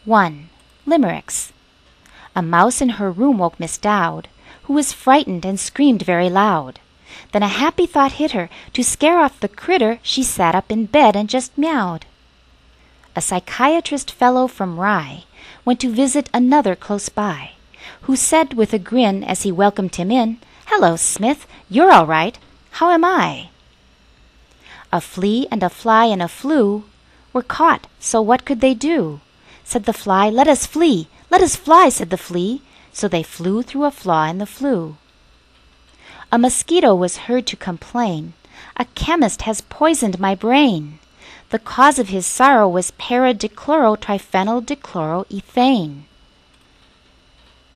1. Limericks. A mouse in her room woke Miss Dowd, who was frightened and screamed very loud. Then a happy thought hit her. To scare off the critter, she sat up in bed and just meowed. A psychiatrist fellow from Rye went to visit another close by, who said with a grin as he welcomed him in, "Hello, Smith, you're all right. How am I?" A flea and a fly and a flue were caught, so what could they do? Said the fly, "Let us flee, let us fly," said the flea, so they flew through a flaw in the flue. A mosquito was heard to complain, "A chemist has poisoned my brain." The cause of his sorrow was paradichlorotriphenyldichloroethane.